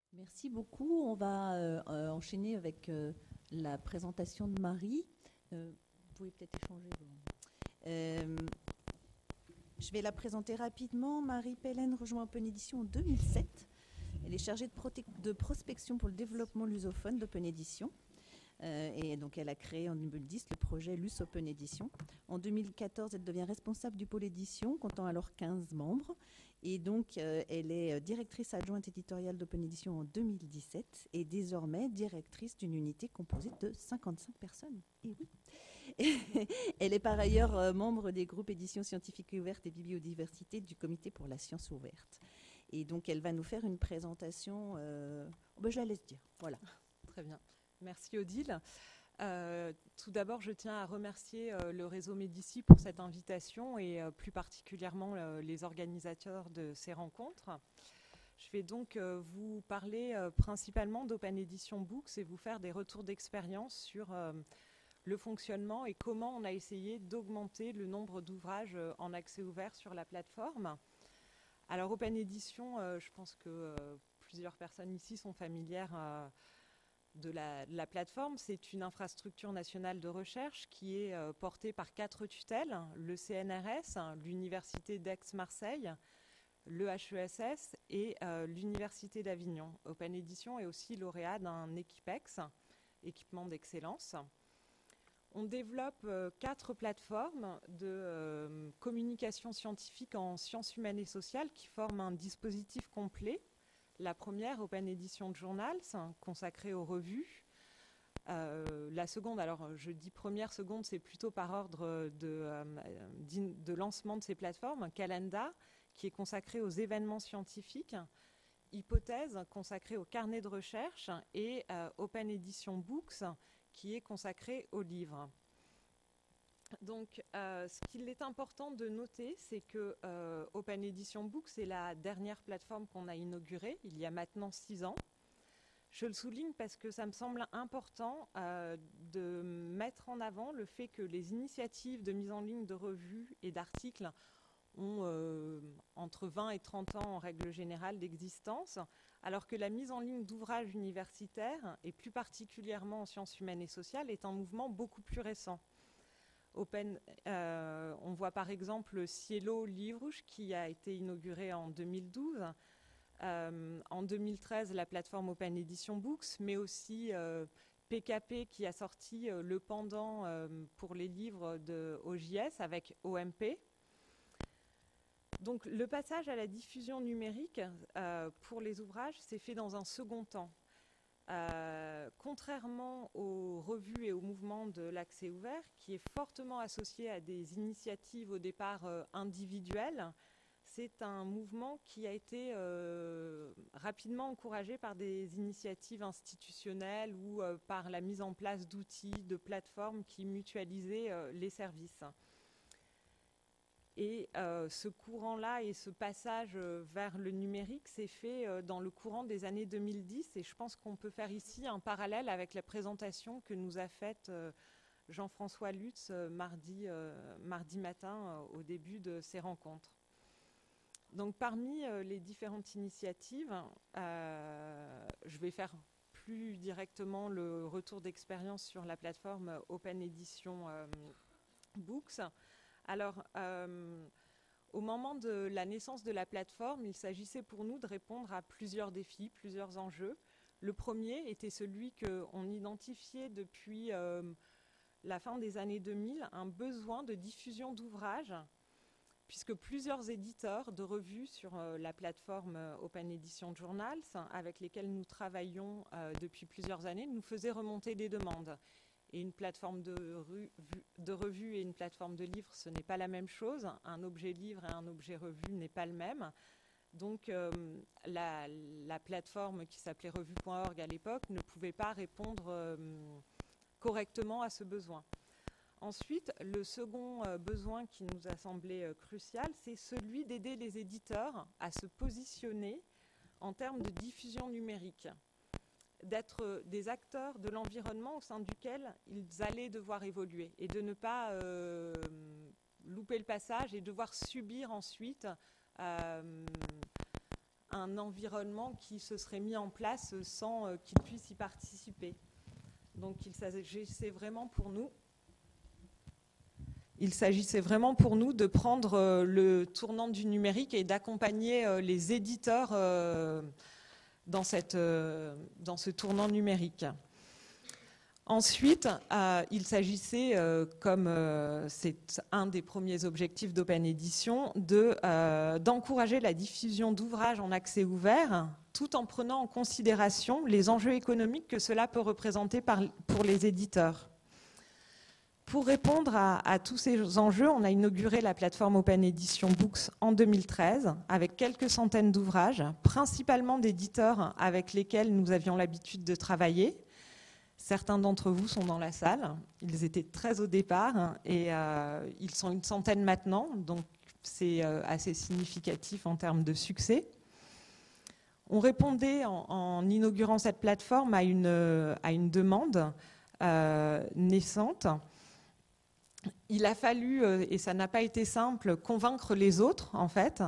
Merci beaucoup. On va enchaîner avec la présentation de Marie. Vous pouvez peut-être échanger. Euh, je vais la présenter rapidement. Marie Pellen rejoint Open Edition en 2007. Elle est chargée de prospection pour le développement lusophone d'Open Edition. Et donc, elle a créé en 2010 le projet Lus Open Edition. En 2014, elle devient responsable du pôle édition, comptant alors 15 membres. Et donc, elle est directrice adjointe éditoriale d'Open Edition en 2017 et désormais directrice d'une unité composée de 55 personnes. Et oui. Elle est par ailleurs membre des groupes éditions scientifiques ouvertes et biodiversité du comité pour la science ouverte. Et donc, elle va nous faire une présentation. Je la laisse dire. Voilà. Très bien. Merci Odile. Tout d'abord, je tiens à remercier le réseau Médici pour cette invitation et plus particulièrement les organisateurs de ces rencontres. Je vais donc vous parler principalement d'Open Edition Books et vous faire des retours d'expérience sur le fonctionnement et comment on a essayé d'augmenter le nombre d'ouvrages en accès ouvert sur la plateforme. Alors Open Edition, je pense que plusieurs personnes ici sont familières de la plateforme. C'est une infrastructure nationale de recherche qui est portée par 4 tutelles, le CNRS, l'Université d'Aix-Marseille, le HESS et l'Université d'Avignon. Open Edition est aussi lauréat d'un Equipex, équipement d'excellence. On développe 4 plateformes de communication scientifique en sciences humaines et sociales qui forment un dispositif complet. La première, Open Edition Journals, consacrée aux revues. La seconde, alors je dis première, seconde, c'est plutôt par ordre de lancement de ces plateformes. Calenda, qui est consacrée aux événements scientifiques. Hypothèse, consacrée aux carnets de recherche. Et Open Edition Books, qui est consacrée aux livres. Donc, ce qu'il est important de noter, c'est que Open Edition Books est la dernière plateforme qu'on a inaugurée, il y a maintenant 6 ans. Je le souligne parce que ça me semble important de mettre en avant le fait que les initiatives de mise en ligne de revues et d'articles ont entre 20 et 30 ans en règle générale d'existence, alors que la mise en ligne d'ouvrages universitaires, et plus particulièrement en sciences humaines et sociales, est un mouvement beaucoup plus récent. On voit par exemple Cielo Livros qui a été inauguré en 2012. En 2013, la plateforme Open Edition Books, mais aussi PKP qui a sorti le pendant pour les livres de OJS avec OMP. Donc le passage à la diffusion numérique pour les ouvrages s'est fait dans un second temps. Contrairement aux revues et au mouvement de l'accès ouvert, qui est fortement associé à des initiatives au départ individuelles, c'est un mouvement qui a été rapidement encouragé par des initiatives institutionnelles ou par la mise en place d'outils, de plateformes qui mutualisaient les services. Et ce courant-là et ce passage vers le numérique s'est fait dans le courant des années 2010. Et je pense qu'on peut faire ici un parallèle avec la présentation que nous a faite Jean-François Lutz mardi matin au début de ces rencontres. Donc parmi les différentes initiatives, je vais faire plus directement le retour d'expérience sur la plateforme Open Edition Books. Alors, au moment de la naissance de la plateforme, il s'agissait pour nous de répondre à plusieurs défis, plusieurs enjeux. Le premier était celui qu'on identifiait depuis la fin des années 2000, un besoin de diffusion d'ouvrages, puisque plusieurs éditeurs de revues sur la plateforme Open Edition Journals, avec lesquels nous travaillons depuis plusieurs années, nous faisaient remonter des demandes. Et une plateforme de revue et une plateforme de livre, ce n'est pas la même chose. Un objet livre et un objet revue n'est pas le même. Donc la plateforme qui s'appelait revue.org à l'époque ne pouvait pas répondre correctement à ce besoin. Ensuite, le second besoin qui nous a semblé crucial, c'est celui d'aider les éditeurs à se positionner en termes de diffusion numérique, d'être des acteurs de l'environnement au sein duquel ils allaient devoir évoluer et de ne pas louper le passage et devoir subir ensuite un un environnement qui se serait mis en place sans qu'ils puissent y participer. Donc il s'agissait vraiment pour nous de prendre le tournant du numérique et d'accompagner les éditeurs dans ce tournant numérique. Ensuite, il s'agissait, comme c'est un des premiers objectifs d'Open Edition, d'encourager la diffusion d'ouvrages en accès ouvert, tout en prenant en considération les enjeux économiques que cela peut représenter pour les éditeurs. Pour répondre à tous ces enjeux, on a inauguré la plateforme Open Edition Books en 2013, avec quelques centaines d'ouvrages, principalement d'éditeurs avec lesquels nous avions l'habitude de travailler. Certains d'entre vous sont dans la salle. Ils étaient 13 au départ et ils sont une centaine maintenant, donc c'est assez significatif en termes de succès. On répondait en inaugurant cette plateforme à une demande naissante. Il a fallu, et ça n'a pas été simple, convaincre les autres en fait.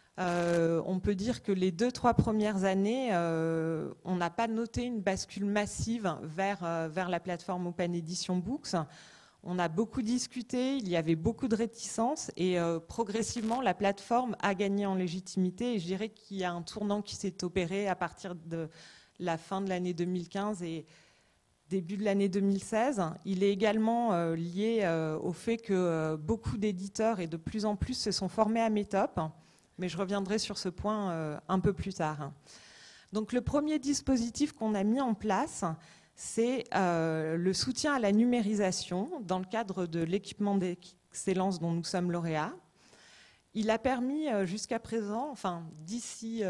On peut dire que les 2-3 premières années, on n'a pas noté une bascule massive vers la plateforme Open Edition Books. On a beaucoup discuté, il y avait beaucoup de réticences et progressivement, la plateforme a gagné en légitimité. Et je dirais qu'il y a un tournant qui s'est opéré à partir de la fin de l'année 2015 et début de l'année 2016. Il est également lié au fait que beaucoup d'éditeurs et de plus en plus se sont formés à Metop. Mais je reviendrai sur ce point un peu plus tard. Donc le premier dispositif qu'on a mis en place, c'est le soutien à la numérisation dans le cadre de l'équipement d'excellence dont nous sommes lauréats. Il a permis jusqu'à présent, enfin d'ici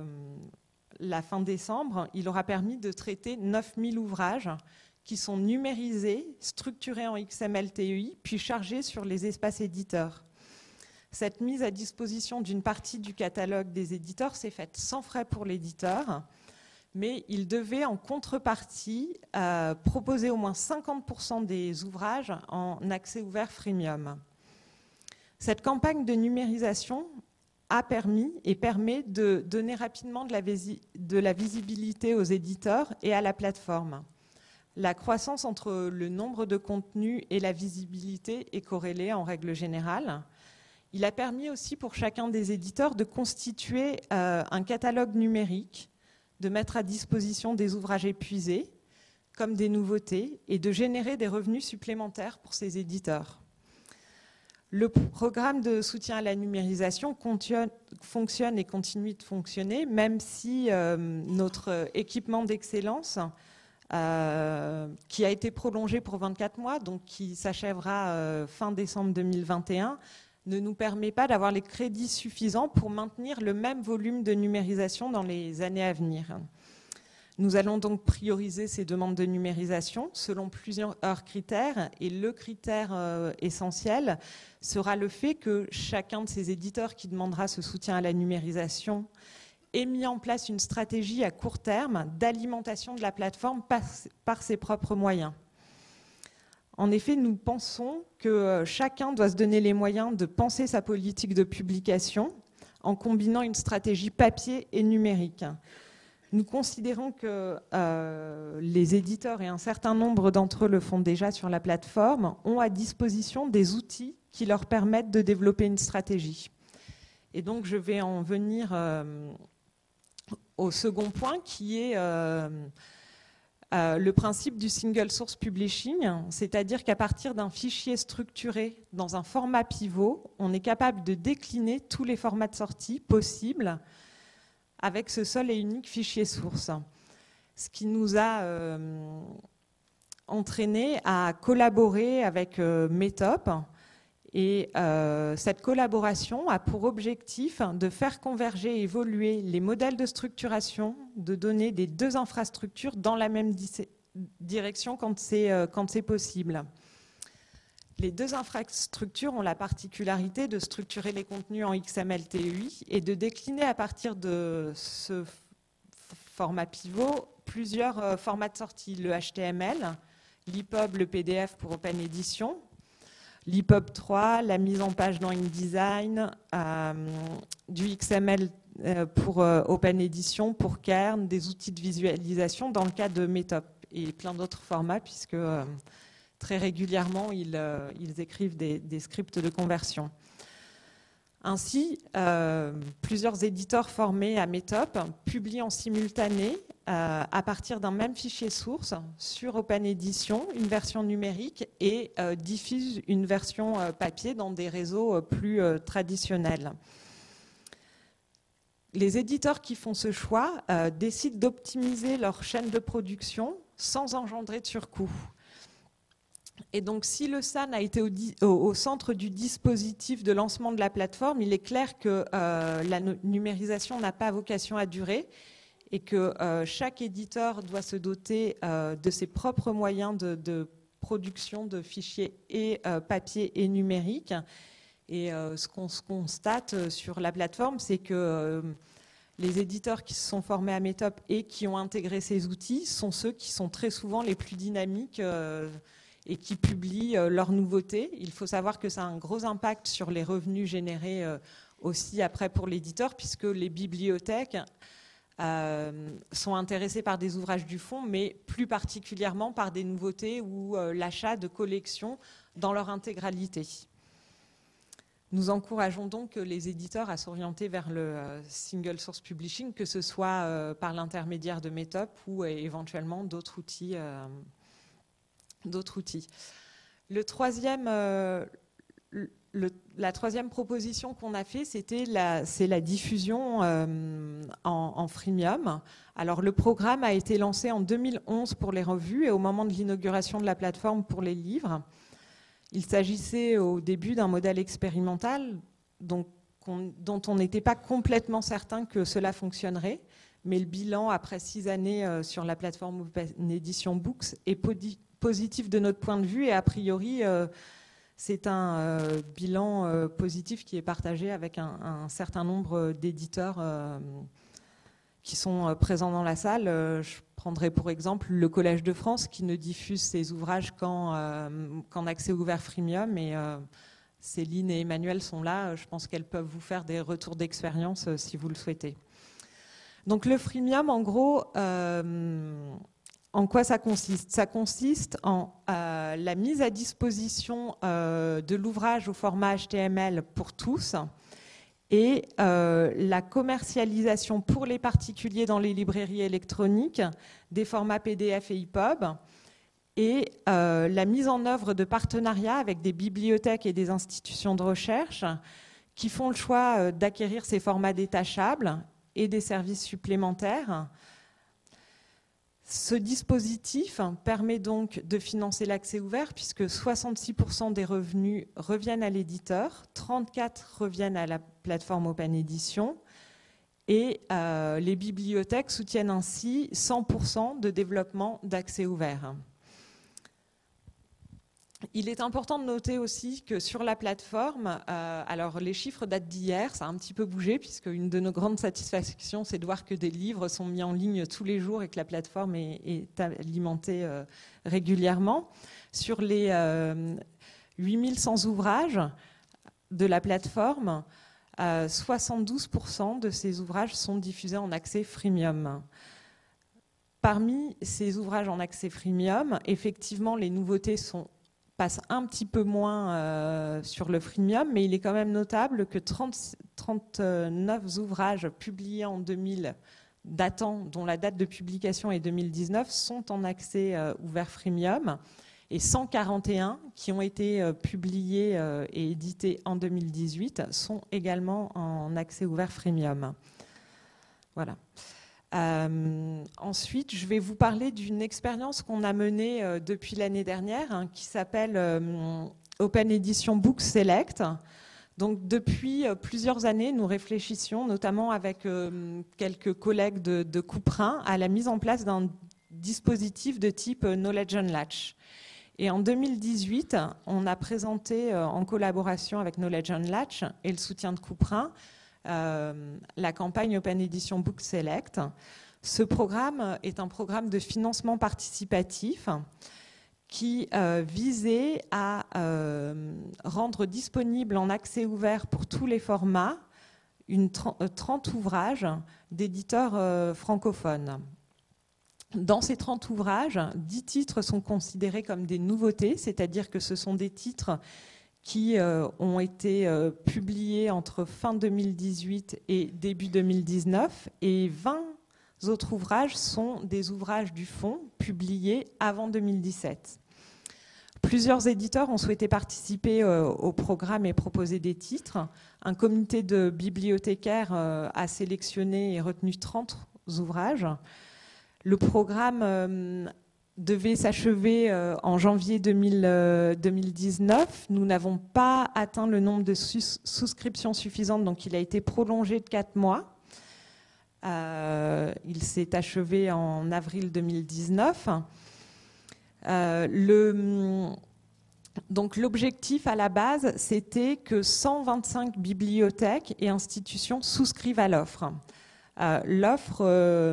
la fin décembre, il aura permis de traiter 9000 ouvrages qui sont numérisés, structurés en XML-TEI, puis chargés sur les espaces éditeurs. Cette mise à disposition d'une partie du catalogue des éditeurs s'est faite sans frais pour l'éditeur, mais il devait en contrepartie proposer au moins 50% des ouvrages en accès ouvert freemium. Cette campagne de numérisation a permis et permet de donner rapidement de la visibilité aux éditeurs et à la plateforme. La croissance entre le nombre de contenus et la visibilité est corrélée en règle générale. Il a permis aussi pour chacun des éditeurs de constituer un catalogue numérique, de mettre à disposition des ouvrages épuisés, comme des nouveautés, et de générer des revenus supplémentaires pour ces éditeurs. Le programme de soutien à la numérisation fonctionne et continue de fonctionner, même si notre équipement d'excellence, qui a été prolongé pour 24 mois, donc qui s'achèvera fin décembre 2021, ne nous permet pas d'avoir les crédits suffisants pour maintenir le même volume de numérisation dans les années à venir. Nous allons donc prioriser ces demandes de numérisation selon plusieurs critères et le critère essentiel sera le fait que chacun de ces éditeurs qui demandera ce soutien à la numérisation ait mis en place une stratégie à court terme d'alimentation de la plateforme par ses propres moyens. En effet, nous pensons que chacun doit se donner les moyens de penser sa politique de publication en combinant une stratégie papier et numérique. Nous considérons que les éditeurs, et un certain nombre d'entre eux le font déjà sur la plateforme, ont à disposition des outils qui leur permettent de développer une stratégie. Et donc, je vais en venir au second point qui est le principe du single source publishing, c'est-à-dire qu'à partir d'un fichier structuré dans un format pivot, on est capable de décliner tous les formats de sortie possibles avec ce seul et unique fichier source. Ce qui nous a entraîné à collaborer avec Metop. Et cette collaboration a pour objectif de faire converger et évoluer les modèles de structuration de données des deux infrastructures dans la même direction quand c'est possible. Les deux infrastructures ont la particularité de structurer les contenus en XML-TEI et de décliner à partir de ce format pivot plusieurs formats de sortie, le HTML, l'EPUB, le PDF pour Open Edition, l'EPUB 3, la mise en page dans InDesign, du XML pour Open Edition, pour Kern, des outils de visualisation dans le cas de Metop et plein d'autres formats, puisque très régulièrement, ils écrivent des scripts de conversion. Ainsi, plusieurs éditeurs formés à Metop publient en simultané, à partir d'un même fichier source, sur Open Edition, une version numérique et diffusent une version papier dans des réseaux plus traditionnels. Les éditeurs qui font ce choix décident d'optimiser leur chaîne de production sans engendrer de surcoût. Et donc, si le SAN a été au centre du dispositif de lancement de la plateforme, il est clair que la numérisation n'a pas vocation à durer et que chaque éditeur doit se doter de ses propres moyens de production de fichiers et papier et numérique. Et ce qu'on constate sur la plateforme, c'est que les éditeurs qui se sont formés à Metop et qui ont intégré ces outils sont ceux qui sont très souvent les plus dynamiques et qui publient leurs nouveautés. Il faut savoir que ça a un gros impact sur les revenus générés aussi après pour l'éditeur, puisque les bibliothèques sont intéressées par des ouvrages du fonds, mais plus particulièrement par des nouveautés ou l'achat de collections dans leur intégralité. Nous encourageons donc les éditeurs à s'orienter vers le single source publishing, que ce soit par l'intermédiaire de Metop ou éventuellement d'autres outils. La troisième proposition qu'on a fait, c'est la diffusion en freemium. Alors le programme a été lancé en 2011 pour les revues et au moment de l'inauguration de la plateforme pour les livres. Il s'agissait au début d'un modèle expérimental dont on n'était pas complètement certain que cela fonctionnerait, mais le bilan après 6 années sur la plateforme Open Edition Books est positif de notre point de vue et a priori c'est un bilan positif qui est partagé avec un certain nombre d'éditeurs qui sont présents dans la salle. Je prendrai pour exemple le Collège de France qui ne diffuse ses ouvrages qu'en accès ouvert freemium et Céline et Emmanuel sont là. Je pense qu'elles peuvent vous faire des retours d'expérience si vous le souhaitez. Donc le freemium, en gros, en quoi ça consiste? Ça consiste en la mise à disposition de l'ouvrage au format HTML pour tous et la commercialisation pour les particuliers dans les librairies électroniques des formats PDF et EPUB et la mise en œuvre de partenariats avec des bibliothèques et des institutions de recherche qui font le choix d'acquérir ces formats détachables et des services supplémentaires. Ce dispositif permet donc de financer l'accès ouvert puisque 66% des revenus reviennent à l'éditeur, 34% reviennent à la plateforme Open Edition et les bibliothèques soutiennent ainsi 100% de développement d'accès ouvert. Il est important de noter aussi que sur la plateforme, alors les chiffres datent d'hier, ça a un petit peu bougé puisque une de nos grandes satisfactions, c'est de voir que des livres sont mis en ligne tous les jours et que la plateforme est alimentée régulièrement. Sur les 8100 ouvrages de la plateforme, 72% de ces ouvrages sont diffusés en accès freemium. Parmi ces ouvrages en accès freemium, effectivement, les nouveautés passe un petit peu moins sur le freemium, mais il est quand même notable que 39 ouvrages publiés en 2000, dont la date de publication est 2019, sont en accès ouvert freemium, et 141 qui ont été publiés et édités en 2018 sont également en accès ouvert freemium. Voilà. Ensuite, je vais vous parler d'une expérience qu'on a menée depuis l'année dernière qui s'appelle Open Edition Book Select. Donc, depuis plusieurs années, nous réfléchissions, notamment avec quelques collègues de Couperin, à la mise en place d'un dispositif de type Knowledge Unlatch. Et en 2018, on a présenté en collaboration avec Knowledge Unlatch et le soutien de Couperin la campagne Open Edition Book Select. Ce programme est un programme de financement participatif qui visait à rendre disponible en accès ouvert pour tous les formats 30 ouvrages d'éditeurs francophones. Dans ces 30 ouvrages, 10 titres sont considérés comme des nouveautés, c'est-à-dire que ce sont des titres qui ont été publiés entre fin 2018 et début 2019, et 20 autres ouvrages sont des ouvrages du fonds publiés avant 2017. Plusieurs éditeurs ont souhaité participer au programme et proposer des titres. Un comité de bibliothécaires a sélectionné et retenu 30 ouvrages. Le programme devait s'achever en janvier 2019. Nous n'avons pas atteint le nombre de souscriptions suffisantes, donc il a été prolongé de 4 mois. Il s'est achevé en avril 2019. Donc l'objectif à la base, c'était que 125 bibliothèques et institutions souscrivent à l'offre. L'offre,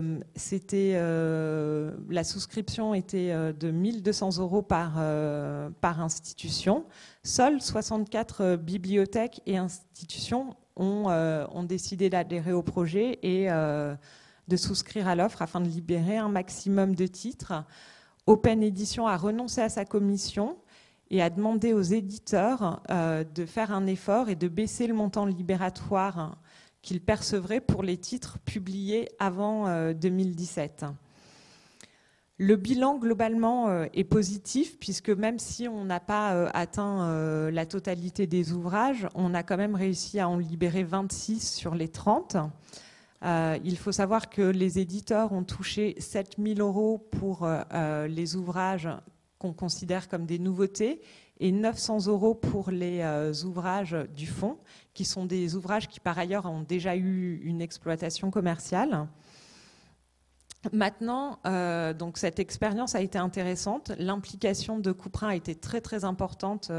la souscription était de 1 200 € par institution. Seules 64 bibliothèques et institutions ont décidé d'adhérer au projet et de souscrire à l'offre afin de libérer un maximum de titres. Open Edition a renoncé à sa commission et a demandé aux éditeurs de faire un effort et de baisser le montant libératoire qu'ils percevraient pour les titres publiés avant 2017. Le bilan, globalement, est positif, puisque même si on n'a pas atteint la totalité des ouvrages, on a quand même réussi à en libérer 26 sur les 30. Il faut savoir que les éditeurs ont touché 7 000 € pour les ouvrages qu'on considère comme des nouveautés et 900 € pour les ouvrages du fonds, qui sont des ouvrages qui par ailleurs ont déjà eu une exploitation commerciale. Maintenant, donc cette expérience a été intéressante. L'implication de Couperin a été très très importante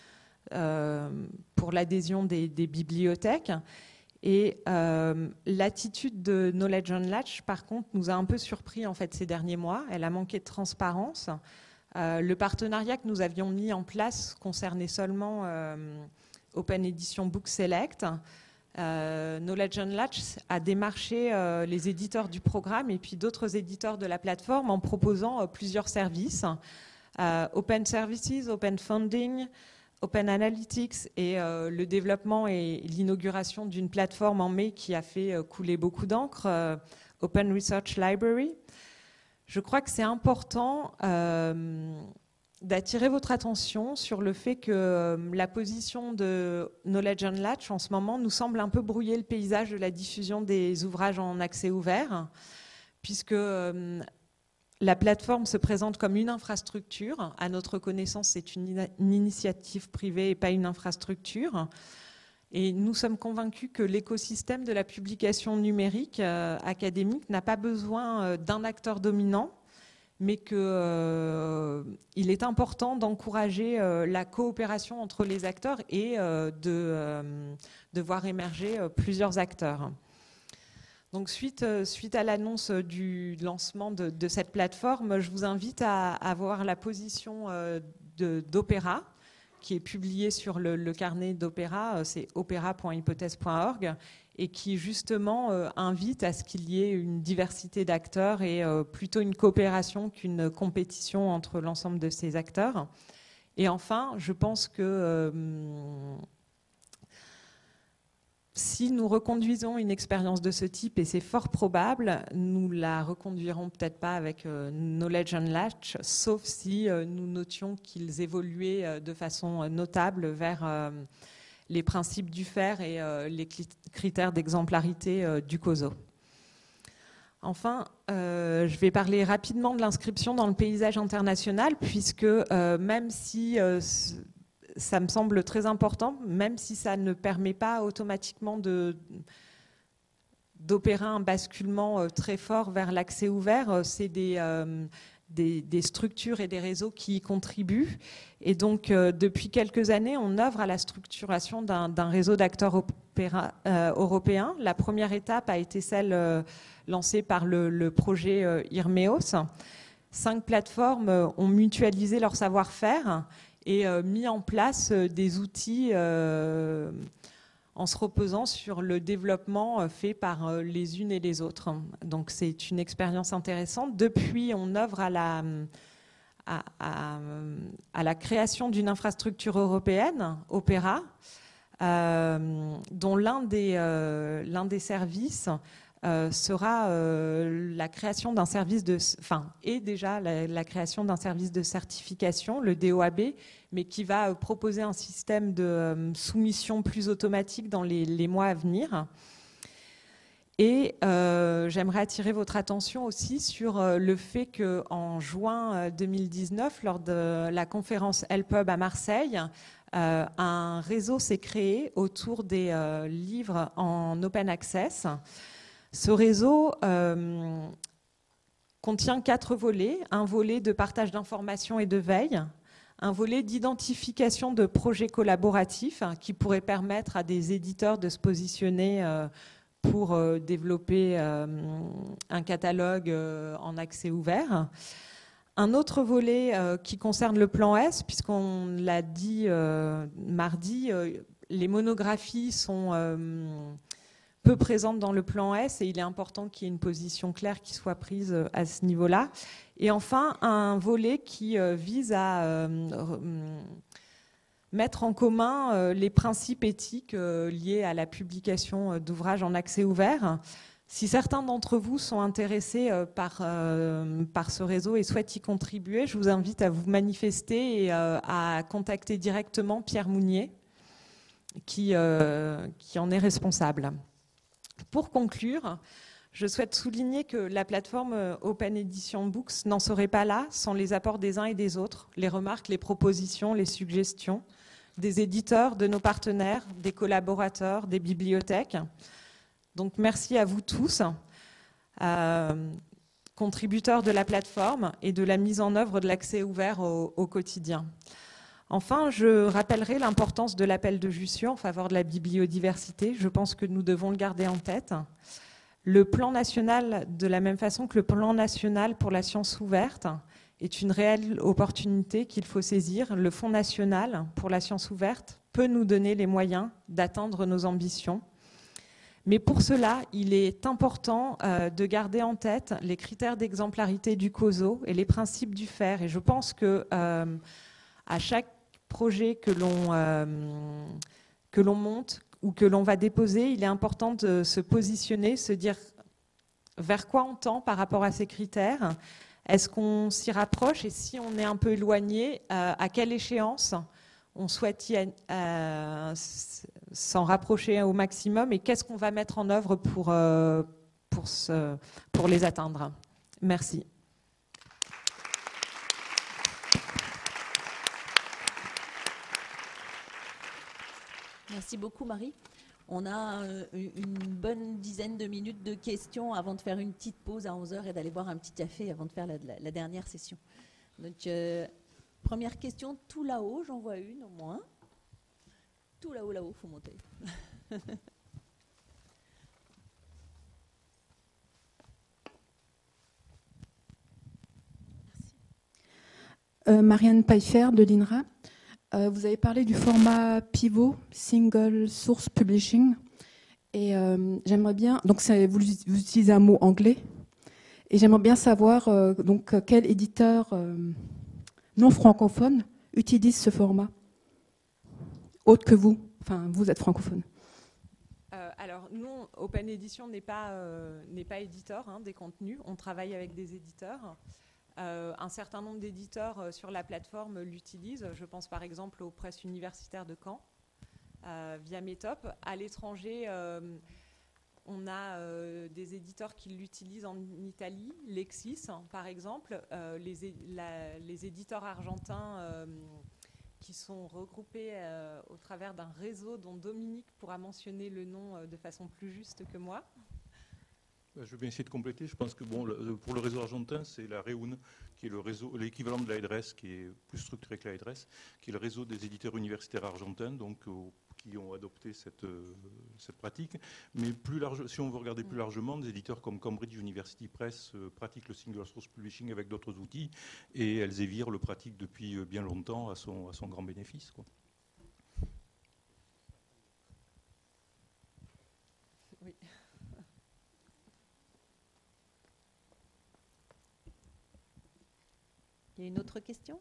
pour l'adhésion des bibliothèques. Et l'attitude de Knowledge Unlatched, par contre, nous a un peu surpris en fait ces derniers mois. Elle a manqué de transparence. Le partenariat que nous avions mis en place concernait seulement Open Edition Book Select. Knowledge Unlatched a démarché les éditeurs du programme et puis d'autres éditeurs de la plateforme en proposant plusieurs services. Open Services, Open Funding, Open Analytics et le développement et l'inauguration d'une plateforme en mai qui a fait couler beaucoup d'encre, Open Research Library. Je crois que c'est important d'attirer votre attention sur le fait que la position de Knowledge Unlatched en ce moment nous semble un peu brouiller le paysage de la diffusion des ouvrages en accès ouvert, puisque la plateforme se présente comme une infrastructure. À notre connaissance, c'est une initiative privée et pas une infrastructure. Et nous sommes convaincus que l'écosystème de la publication numérique académique n'a pas besoin d'un acteur dominant, mais qu'il est important d'encourager la coopération entre les acteurs et de voir émerger plusieurs acteurs. Donc suite à l'annonce du lancement de cette plateforme, je vous invite à voir la position d'Opéra, qui est publiée sur le carnet d'Opéra, c'est opera.hypothèse.org, et qui justement invite à ce qu'il y ait une diversité d'acteurs et plutôt une coopération qu'une compétition entre l'ensemble de ces acteurs. Et enfin, je pense que si nous reconduisons une expérience de ce type, et c'est fort probable, nous la reconduirons peut-être pas avec Knowledge Unlatched, sauf si nous notions qu'ils évoluaient de façon notable vers les principes du FAIR et les critères d'exemplarité du COSO. Enfin, je vais parler rapidement de l'inscription dans le paysage international, puisque même si ça me semble très important, même si ça ne permet pas automatiquement d'opérer un basculement très fort vers l'accès ouvert, c'est des structures et des réseaux qui y contribuent. Et donc, depuis quelques années, on œuvre à la structuration d'un réseau d'acteurs européens. La première étape a été celle lancée par le projet IRMEOS. 5 plateformes ont mutualisé leur savoir-faire et mis en place des outils en se reposant sur le développement fait par les unes et les autres. Donc c'est une expérience intéressante. Depuis, on œuvre à la création d'une infrastructure européenne, Opera, dont l'un des services sera la création d'un service est déjà la création d'un service de certification, le DOAB, mais qui va proposer un système de soumission plus automatique dans les mois à venir. Et j'aimerais attirer votre attention aussi sur le fait qu'en juin 2019, lors de la conférence Helpub à Marseille, un réseau s'est créé autour des livres en open access. Ce réseau contient 4 volets. Un volet de partage d'informations et de veille, un volet d'identification de projets collaboratifs qui pourrait permettre à des éditeurs de se positionner pour développer un catalogue en accès ouvert. Un autre volet qui concerne le plan S, puisqu'on l'a dit mardi, les monographies sont peu présentes dans le plan S et il est important qu'il y ait une position claire qui soit prise à ce niveau-là. Et enfin, un volet qui vise à mettre en commun les principes éthiques liés à la publication d'ouvrages en accès ouvert. Si certains d'entre vous sont intéressés par ce réseau et souhaitent y contribuer, je vous invite à vous manifester et à contacter directement Pierre Mounier, qui en est responsable. Pour conclure, je souhaite souligner que la plateforme Open Edition Books n'en serait pas là sans les apports des uns et des autres, les remarques, les propositions, les suggestions des éditeurs, de nos partenaires, des collaborateurs, des bibliothèques. Donc merci à vous tous, contributeurs de la plateforme et de la mise en œuvre de l'accès ouvert au quotidien. Enfin, je rappellerai l'importance de l'appel de Jussieu en faveur de la bibliodiversité. Je pense que nous devons le garder en tête. Le plan national, de la même façon que le plan national pour la science ouverte, est une réelle opportunité qu'il faut saisir. Le Fonds national pour la science ouverte peut nous donner les moyens d'atteindre nos ambitions. Mais pour cela, il est important de garder en tête les critères d'exemplarité du COSO et les principes du FAIR. Et je pense que à chaque projet que l'on monte ou que l'on va déposer, il est important de se positionner, se dire vers quoi on tend par rapport à ces critères. Est-ce qu'on s'y rapproche et si on est un peu éloigné, à quelle échéance on souhaite s'en rapprocher au maximum et qu'est-ce qu'on va mettre en œuvre pour les atteindre. Merci. Merci beaucoup Marie. On a une bonne dizaine de minutes de questions avant de faire une petite pause à 11h et d'aller boire un petit café avant de faire la dernière session. Donc, première question, tout là-haut, j'en vois une au moins. Tout là-haut, il faut monter. Marianne Pfeiffer de l'INRA. Vous avez parlé du format pivot, Single Source Publishing. Et j'aimerais bien, donc vous utilisez un mot anglais, et j'aimerais bien savoir donc quel éditeur non francophone utilise ce format, autre que vous. Enfin, vous êtes francophone. Alors, nous, Open Edition n'est pas éditeur des contenus. On travaille avec des éditeurs. Un certain nombre d'éditeurs sur la plateforme l'utilisent. Je pense par exemple aux presses universitaires de Caen, via Metop. À l'étranger, on a des éditeurs qui l'utilisent en Italie, Lexis par exemple, les éditeurs argentins qui sont regroupés au travers d'un réseau dont Dominique pourra mentionner le nom de façon plus juste que moi. Je vais bien essayer de compléter. Je pense que pour le réseau argentin, c'est la REUN, qui est le réseau, l'équivalent de l'AEDRES, qui est plus structuré que l'AEDRES, qui est le réseau des éditeurs universitaires argentins, donc qui ont adopté cette pratique. Mais plus large, si on veut regarder plus largement, des éditeurs comme Cambridge University Press pratiquent le single source publishing avec d'autres outils, et Elsevier le pratique depuis bien longtemps à son grand bénéfice, quoi. Il y a une autre question?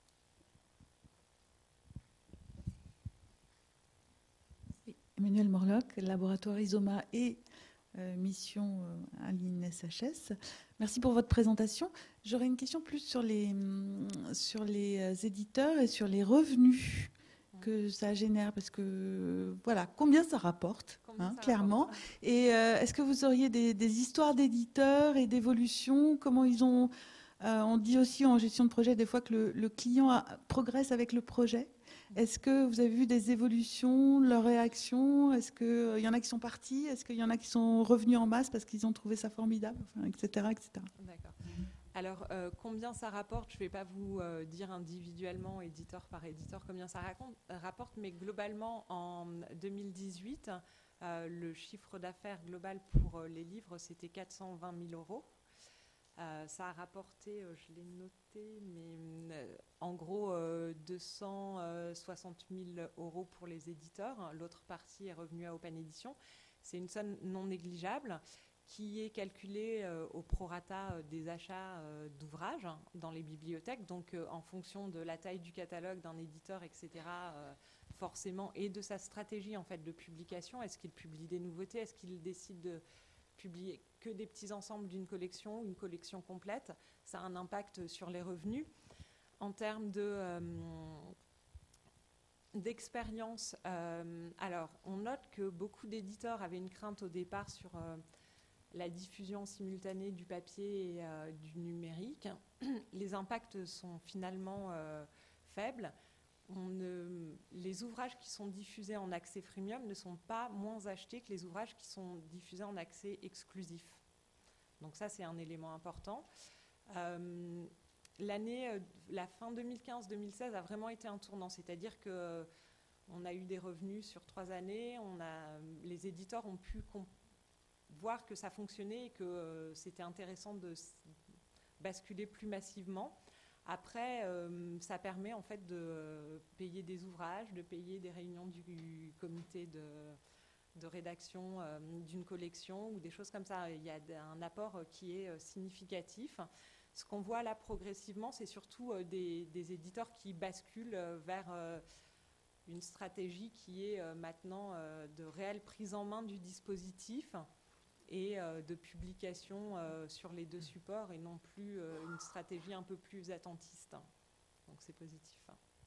Emmanuel Morlock, laboratoire Isoma et mission à l'INSHS. Merci pour votre présentation. J'aurais une question plus sur les éditeurs et sur les revenus que ça génère, parce que voilà, combien ça rapporte, clairement. Et est-ce que vous auriez des histoires d'éditeurs et d'évolution? Comment ils ont... on dit aussi en gestion de projet des fois que le client progresse avec le projet. Est-ce que vous avez vu des évolutions, leurs réactions? Est-ce qu'il y en a qui sont partis? Est-ce qu'il y en a qui sont revenus en masse parce qu'ils ont trouvé ça formidable, etc., etc. D'accord. Alors, combien ça rapporte? Je ne vais pas vous dire individuellement, éditeur par éditeur, combien ça rapporte, mais globalement, en 2018, le chiffre d'affaires global pour les livres, c'était 420 000 €. Ça a rapporté, je l'ai noté, mais en gros 260 000 € pour les éditeurs. L'autre partie est revenue à Open Edition. C'est une somme non négligeable qui est calculée au prorata des achats d'ouvrages dans les bibliothèques. Donc en fonction de la taille du catalogue d'un éditeur, etc., forcément, et de sa stratégie en fait, de publication. Est-ce qu'il publie des nouveautés? Est-ce qu'il décide de publier que des petits ensembles d'une collection, une collection complète? Ça a un impact sur les revenus. En termes d'expérience, alors on note que beaucoup d'éditeurs avaient une crainte au départ sur la diffusion simultanée du papier et du numérique. Les impacts sont finalement faibles. Les ouvrages qui sont diffusés en accès freemium ne sont pas moins achetés que les ouvrages qui sont diffusés en accès exclusif. Donc ça, c'est un élément important. La fin 2015-2016 a vraiment été un tournant, c'est-à-dire qu'on a eu des revenus sur 3 années, les éditeurs ont pu voir que ça fonctionnait et que c'était intéressant de basculer plus massivement. Après, ça permet en fait de payer des ouvrages, de payer des réunions du comité de rédaction d'une collection ou des choses comme ça. Il y a un apport qui est significatif. Ce qu'on voit là progressivement, c'est surtout des éditeurs qui basculent vers une stratégie qui est maintenant de réelle prise en main du dispositif et de publication sur les 2 supports et non plus une stratégie un peu plus attentiste. Donc c'est positif.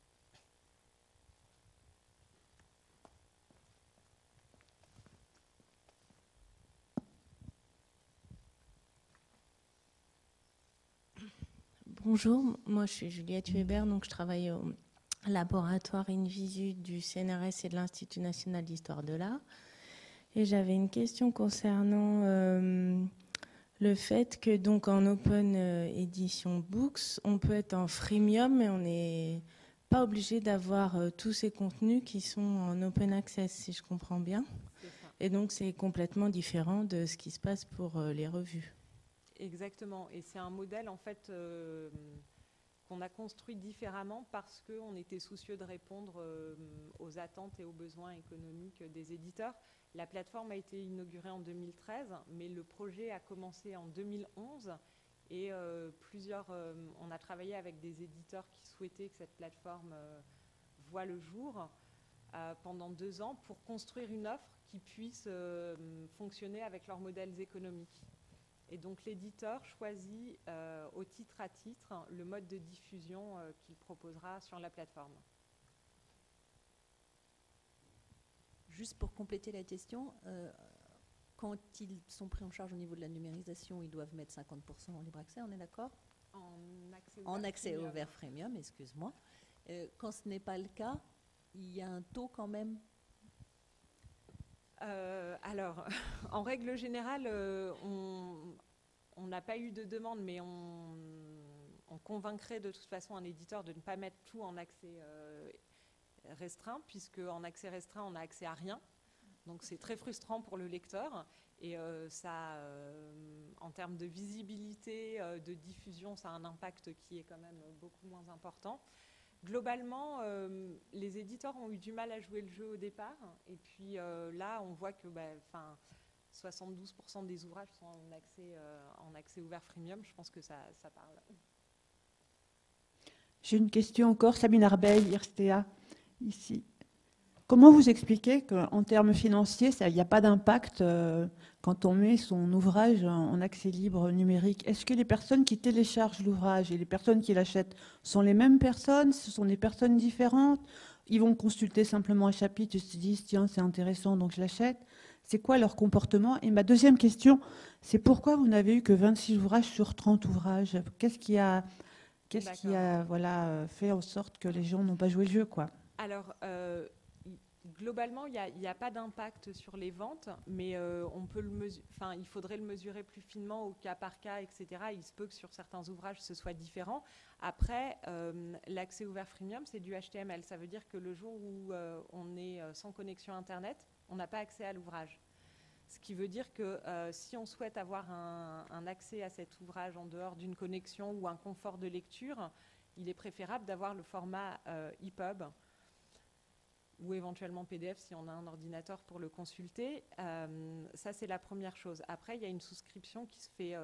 Bonjour, moi je suis Juliette Weber, donc je travaille au laboratoire InVisu du CNRS et de l'Institut national d'histoire de l'art. Et j'avais une question concernant le fait que donc en Open Edition Books, on peut être en freemium, mais on n'est pas obligé d'avoir tous ces contenus qui sont en Open Access, si je comprends bien. Et donc c'est complètement différent de ce qui se passe pour les revues. Exactement, et c'est un modèle en fait qu'on a construit différemment parce qu'on était soucieux de répondre aux attentes et aux besoins économiques des éditeurs. La plateforme a été inaugurée en 2013, mais le projet a commencé en 2011 et on a travaillé avec des éditeurs qui souhaitaient que cette plateforme voie le jour pendant 2 ans pour construire une offre qui puisse fonctionner avec leurs modèles économiques. Et donc l'éditeur choisit au titre à titre le mode de diffusion qu'il proposera sur la plateforme. Juste pour compléter la question, quand ils sont pris en charge au niveau de la numérisation, ils doivent mettre 50% en libre accès, on est d'accord? En accès ouvert freemium, excuse-moi. Quand ce n'est pas le cas, il y a un taux quand même? Alors, en règle générale, on n'a pas eu de demande, mais on convaincrait de toute façon un éditeur de ne pas mettre tout en accès restreint, puisque en accès restreint, on n'a accès à rien. Donc c'est très frustrant pour le lecteur. Et ça, en termes de visibilité, de diffusion, ça a un impact qui est quand même beaucoup moins important. Globalement, les éditeurs ont eu du mal à jouer le jeu au départ. Et puis là, on voit que 72% des ouvrages sont en accès ouvert freemium. Je pense que ça parle. J'ai une question encore. Sabine Arbeil, IRSTEA, ici. Comment vous expliquez qu'en termes financiers, il n'y a pas d'impact quand on met son ouvrage en accès libre numérique? Est-ce que les personnes qui téléchargent l'ouvrage et les personnes qui l'achètent sont les mêmes personnes? Ce sont des personnes différentes? Ils vont consulter simplement un chapitre et se disent, tiens, c'est intéressant, donc je l'achète. C'est quoi leur comportement? Et ma deuxième question, c'est pourquoi vous n'avez eu que 26 ouvrages sur 30 ouvrages? Qu'est-ce qui a fait en sorte que les gens n'ont pas joué le jeu, quoi? Alors, globalement, il n'y a pas d'impact sur les ventes, mais il faudrait le mesurer plus finement au cas par cas, etc. Il se peut que sur certains ouvrages, ce soit différent. Après, l'accès ouvert freemium, c'est du HTML. Ça veut dire que le jour où on est sans connexion Internet, on n'a pas accès à l'ouvrage. Ce qui veut dire que si on souhaite avoir un accès à cet ouvrage en dehors d'une connexion ou un confort de lecture, il est préférable d'avoir le format EPUB ou éventuellement PDF si on a un ordinateur pour le consulter. Ça, c'est la première chose. Après, il y a une souscription qui se fait...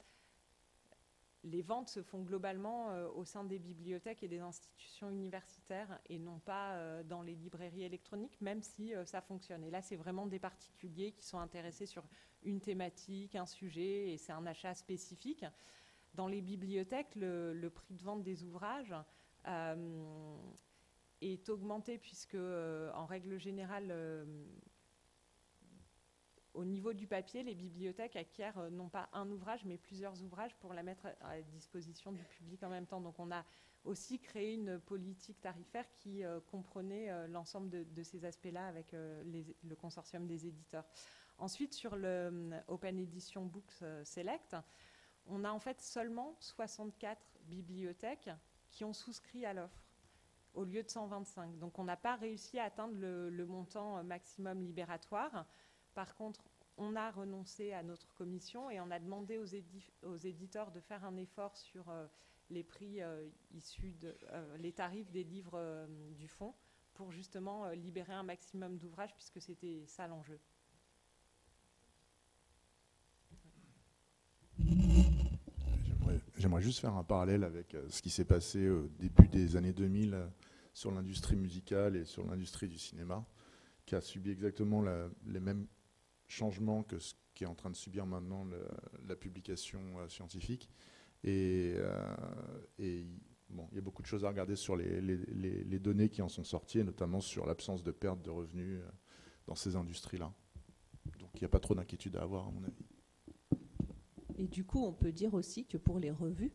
les ventes se font globalement au sein des bibliothèques et des institutions universitaires et non pas dans les librairies électroniques, même si ça fonctionne. Et là, c'est vraiment des particuliers qui sont intéressés sur une thématique, un sujet, et c'est un achat spécifique. Dans les bibliothèques, le prix de vente des ouvrages est augmenté puisque, en règle générale, au niveau du papier, les bibliothèques acquièrent non pas un ouvrage, mais plusieurs ouvrages pour la mettre à disposition du public en même temps. Donc on a aussi créé une politique tarifaire qui comprenait l'ensemble de ces aspects-là avec le consortium des éditeurs. Ensuite, sur le Open Edition Books Select, on a en fait seulement 64 bibliothèques qui ont souscrit à l'offre, au lieu de 125. Donc on n'a pas réussi à atteindre le montant maximum libératoire. Par contre, on a renoncé à notre commission et on a demandé aux éditeurs de faire un effort sur les prix issus les tarifs des livres du fonds pour justement libérer un maximum d'ouvrages puisque c'était ça l'enjeu. J'aimerais juste faire un parallèle avec ce qui s'est passé au début des années 2000 sur l'industrie musicale et sur l'industrie du cinéma, qui a subi exactement les mêmes changements que ce qui est en train de subir maintenant la publication scientifique. Et bon, il y a beaucoup de choses à regarder sur les données qui en sont sorties, et notamment sur l'absence de perte de revenus dans ces industries-là. Donc il n'y a pas trop d'inquiétude à avoir, à mon avis. Et du coup, on peut dire aussi que pour les revues,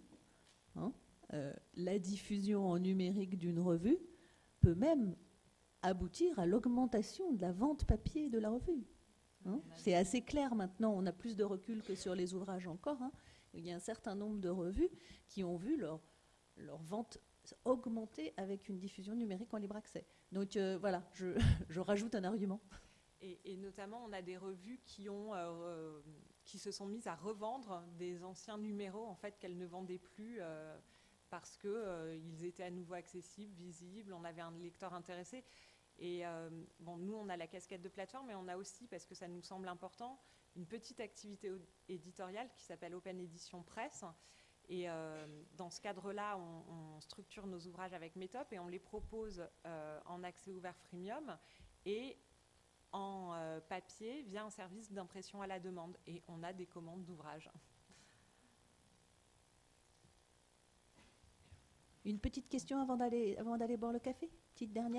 la diffusion en numérique d'une revue peut même aboutir à l'augmentation de la vente papier de la revue. C'est assez clair maintenant, on a plus de recul que sur les ouvrages encore. Il y a un certain nombre de revues qui ont vu leur vente augmenter avec une diffusion numérique en libre accès. Donc voilà, je rajoute un argument. Et notamment, on a des revues qui se sont mises à revendre des anciens numéros en fait, qu'elles ne vendaient plus parce qu'ils étaient à nouveau accessibles, visibles, on avait un lecteur intéressé. Et nous, on a la casquette de plateforme, mais on a aussi, parce que ça nous semble important, une petite activité éditoriale qui s'appelle Open Edition Presse. Et dans ce cadre-là, on structure nos ouvrages avec Metop et on les propose en accès ouvert freemium et en papier via un service d'impression à la demande. Et on a des commandes d'ouvrages. Une petite question avant d'aller boire le café? Petite dernière?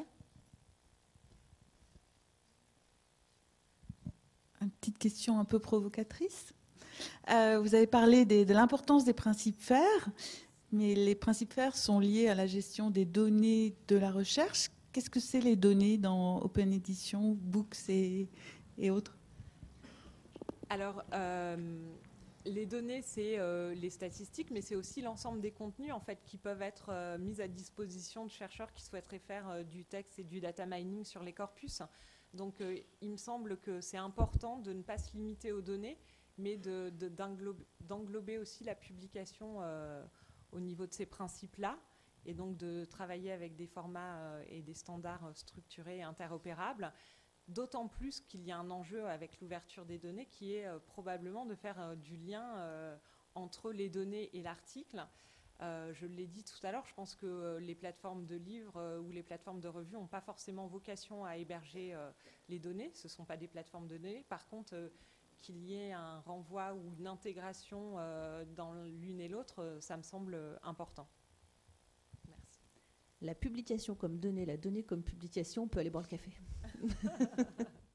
Une petite question un peu provocatrice. Vous avez parlé de l'importance des principes FAIR, mais les principes FAIR sont liés à la gestion des données de la recherche. Qu'est-ce que c'est les données dans Open Edition, Books et autres? Alors, les données, c'est les statistiques, mais c'est aussi l'ensemble des contenus en fait, qui peuvent être mis à disposition de chercheurs qui souhaiteraient faire du texte et du data mining sur les corpus. Donc, il me semble que c'est important de ne pas se limiter aux données, mais d'englober aussi la publication au niveau de ces principes-là, et donc de travailler avec des formats et des standards structurés et interopérables. D'autant plus qu'il y a un enjeu avec l'ouverture des données qui est probablement de faire du lien entre les données et l'article. Je l'ai dit tout à l'heure, je pense que les plateformes de livres ou les plateformes de revues n'ont pas forcément vocation à héberger les données. Ce ne sont pas des plateformes de données. Par contre, qu'il y ait un renvoi ou une intégration dans l'une et l'autre, ça me semble important. Merci. La publication comme donnée, la donnée comme publication, on peut aller boire le café.